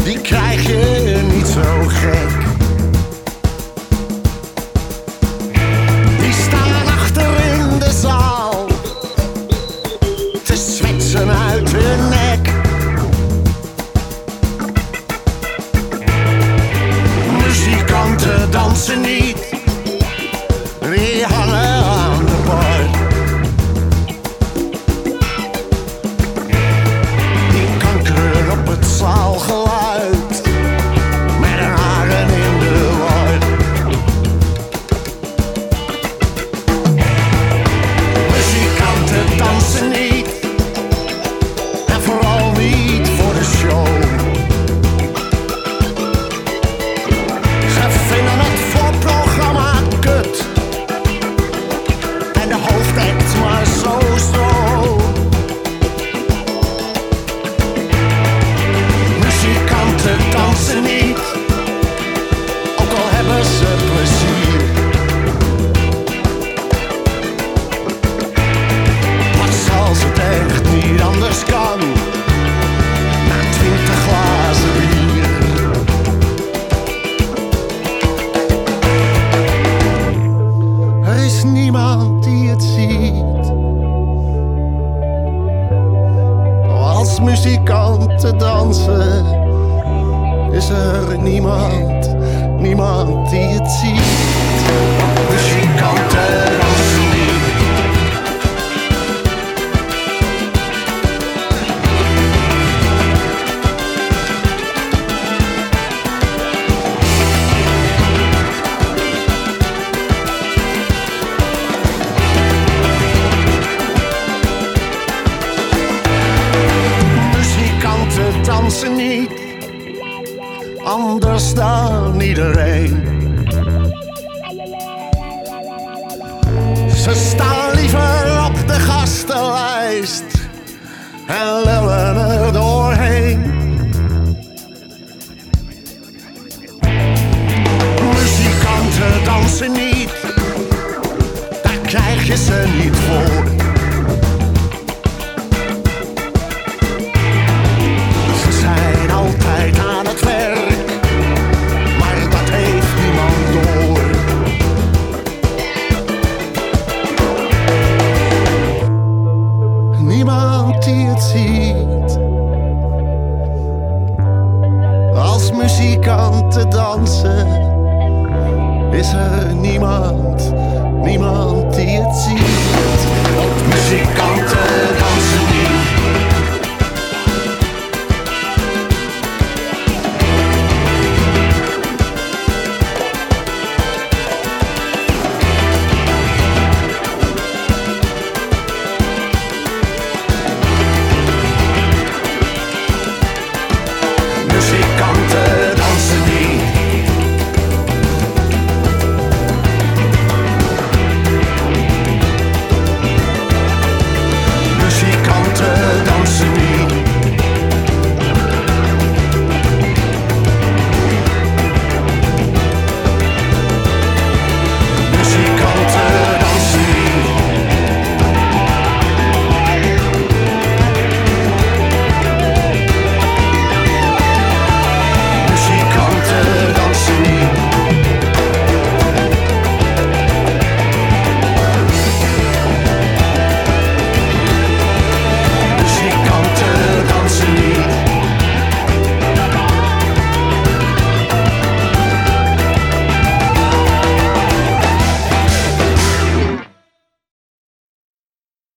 die krijg je niet zo gek. Die staan achter in de zaal te zwetsen uit hun nek. Muzikanten dansen niet, die hangen aan de bar. Die kankeren op het zaalgeluid met hun haren in de war. Muzikanten dansen niet en vooral niet voor de show. Ze vinden het voorprogramma kut en de hoofdact maar zo. Muzikanten dansen niet, ook al hebben ze plezier. Pas als het echt niet anders kan, na 20 glazen bier. Er is niemand die het ziet. Als muzikanten dansen, is er niemand die het ziet. Muzikanten dansen niet. Muzikanten dansen niet, anders dan iedereen. Ze staan liever op de gastenlijst en lullen er doorheen. Muzikanten dansen niet, daar krijg je ze niet voor. Ze zijn altijd aan het werk, maar dat heeft niemand door. Niemand die het ziet. Als muzikanten dansen, is er niemand die het ziet. Muzikanten